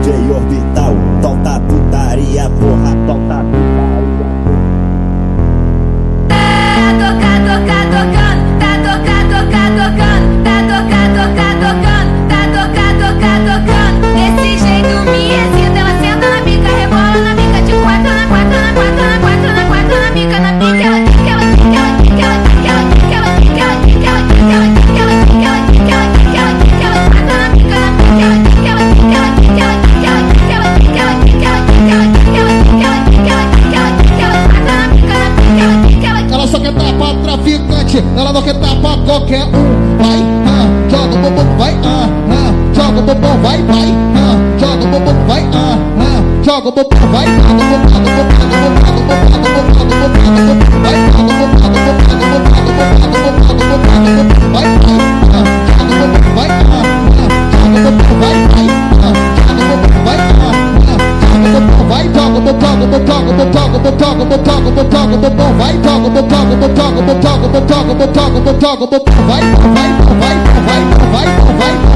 DJ Orbital, solta putaria, porra, solta putaria. Desse jeito me excita, ela senta na bica, rebola na bica, de quatro na quatro, na quatro, na quatro, na quatro, na bica, na bica, ela quica, ela quica, ela quica, ela quica, ela quica, ela quica, ela quica, ela quica, ela quica, ela quica, ela quica, ela quica, ela quica, ela quatro na bica, na bica, ela quica, ela quica, ela quica, ela quica, ela quica, ela quica, ela quica, ela quica, ela quica, ela quica, ela quica, ela quica, ela quica, ela quatro na bica, na bica, ela quica, ela quica. Ela só quer dar pra traficante, ela não quer dar pra qualquer um. Vai, joga o bumbum, vai, joga o bumbum, vai, joga o bumbum, vai, joga o bumbum, vai, joga o bumbum, vai,